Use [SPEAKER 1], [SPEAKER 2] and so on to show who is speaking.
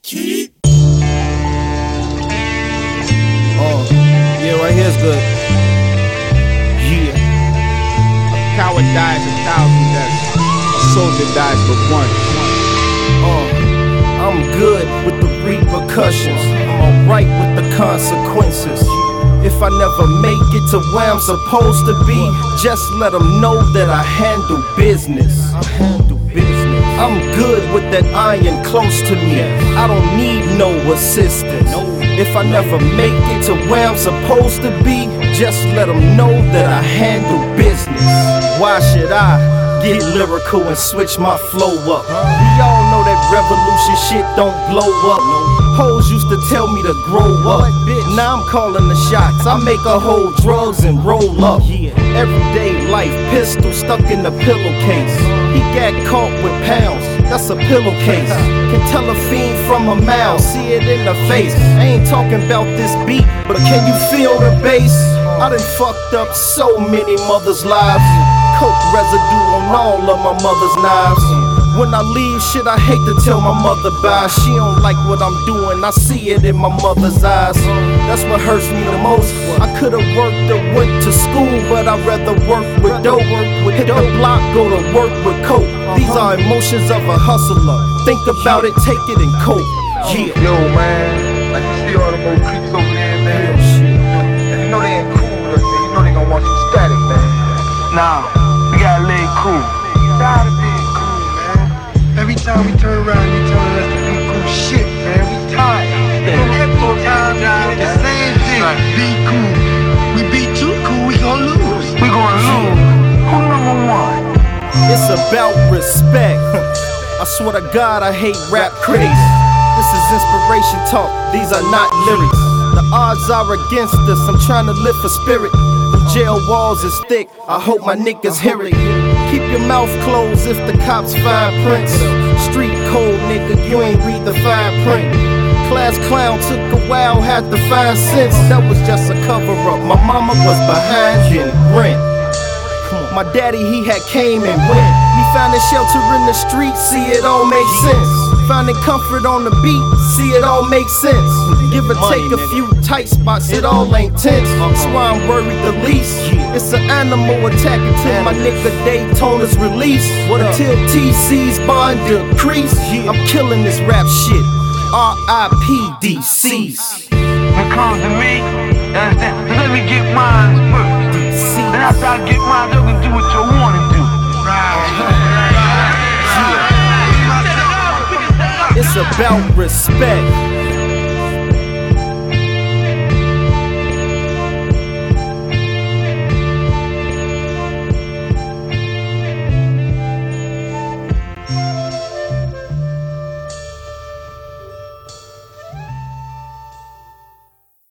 [SPEAKER 1] Keep.
[SPEAKER 2] Yeah, right here's good. Yeah. A coward dies 1,000 deaths. A soldier dies but one.
[SPEAKER 3] I'm good with the repercussions. I'm alright with the consequences. If I never make it to where I'm supposed to be, just let them know that I handle business. I'm good with that iron close to me. I don't need no assistance. If I never make it to where I'm supposed to be, just let them know that I handle business. Why should I get lyrical and switch my flow up? We all know that revolution shit don't blow up. Hoes used to tell me to grow up. Now I'm calling the shots. I make a whole drugs and roll up. Everyday life, pistol stuck in the pillowcase. He got caught with pounds, that's a pillowcase. Can tell a fiend from a mile, see it in the face. I ain't talking about this beat, but can you feel the bass? I done fucked up so many mothers' lives. Coke residue on all of my mother's knives. When I leave, shit, I hate to tell my mother bye. She don't like what I'm doing, I see it in my mother's eyes. That's what hurts me the most. I could've worked or went to school, but I'd rather work with dope. Hit the block, go to work with coke. These are emotions of a hustler. Think about it, take it and cope. Yeah.
[SPEAKER 4] Yo, man, like you see all them old creeps over there, man. And you know they ain't cool with us, man. You know they gonna want some static, man. Nah, we gotta lay it cool. Tired of being cool, man. Every time we turn around, you telling us to be cool. Shit, man, we tired. Every time we get the same thing. Be cool. We be too cool, we gon' lose. We gonna lose. Who number one?
[SPEAKER 3] It's about respect. I swear to God, I hate rap critics. This is inspiration talk, these are not lyrics. The odds are against us, I'm trying to lift a spirit. The jail walls is thick, I hope my niggas hear it. Keep your mouth closed if the cops find prints. Street code, nigga, you ain't read the fine print. Class clown took a while, had to find sense. That was just a cover up, my mama was behind in rent. My daddy, he had came and went. Me finding shelter in the streets, see it all make sense. Finding comfort on the beat, see it all make sense. Give or take a few tight spots, it all ain't tense. That's why I'm worried the least. It's an animal attack until my nigga Daytona's released. Until TC's bond decrease, I'm killing this rap shit. R.I.P. DC's.
[SPEAKER 4] When it comes to me, understand? Let me get mine first. Then after I get mine, you can do what you want to do.
[SPEAKER 3] It's about respect.